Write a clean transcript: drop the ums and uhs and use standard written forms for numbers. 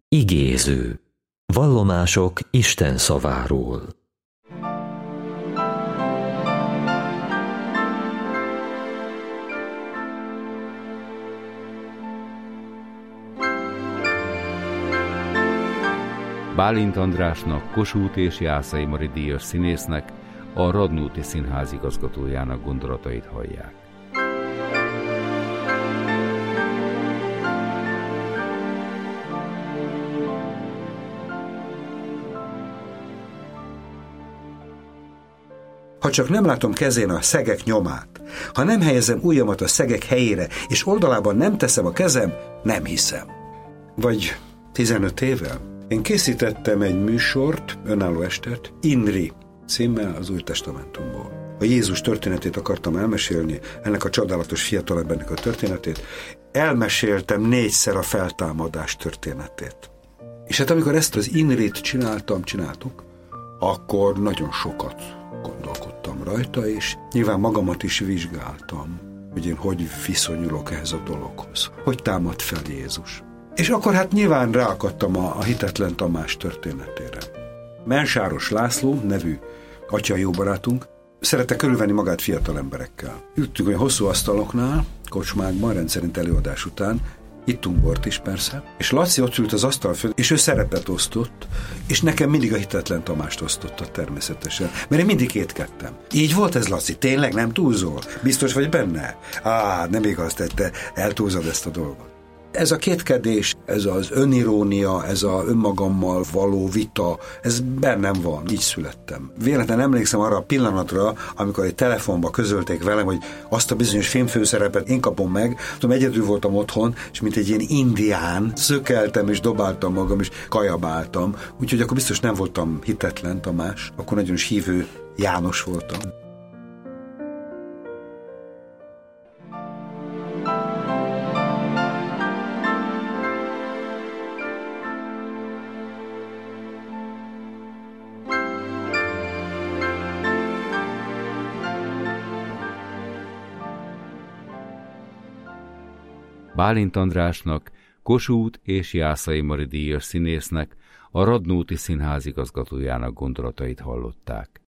Igéző. Vallomások Isten szaváról. Bálint Andrásnak, Kossuth és Jászai Mari díjas színésznek, a Radnóti Színház igazgatójának gondolatait hallják. Ha csak nem látom kezén a szegek nyomát, ha nem helyezem ujjamat a szegek helyére, és oldalában nem teszem a kezem, nem hiszem. Vagy 15 évvel én készítettem egy műsort, önálló estet, INRI címmel az Új Testamentumból. A Jézus történetét akartam elmesélni, ennek a csodálatos fiatalembernek a történetét. Elmeséltem 4-szer a feltámadás történetét. És hát amikor ezt az INRI-t csináltuk, akkor nagyon sokat gondolkodtam rajta, és nyilván magamat is vizsgáltam, hogy én hogy viszonyulok ehhez a dologhoz. Hogy támad fel Jézus. És akkor hát nyilván ráakadtam a Hitetlen Tamás történetére. Mensáros László nevű atyai jó barátunk szerette körülvenni magát fiatal emberekkel. Ültünk olyan hosszú asztaloknál, kocsmákban, rendszerint előadás után, ittunk bort is persze, és Laci ott ült az asztal föl, és ő szerepet osztott, és nekem mindig a Hitetlen Tamást osztotta természetesen, mert én mindig kétkedtem. Így volt ez, Laci? Tényleg nem túlzol? Biztos vagy benne? Nem igaz, te eltúlzod ezt a dolgot. Ez a kétkedés, ez az önirónia, ez a önmagammal való vita, ez bennem van, így születtem. Véletlenül emlékszem arra a pillanatra, amikor egy telefonba közölték velem, hogy azt a bizonyos filmfőszerepet én kapom meg, tudom, egyedül voltam otthon, és mint egy ilyen indián, szökeltem és dobáltam magam, és kajabáltam, úgyhogy akkor biztos nem voltam Hitetlen Tamás, akkor nagyon is hívő János voltam. Bálint Andrásnak, Kossuth és Jászai Mari díjas színésznek, a Radnóti Színház igazgatójának gondolatait hallották.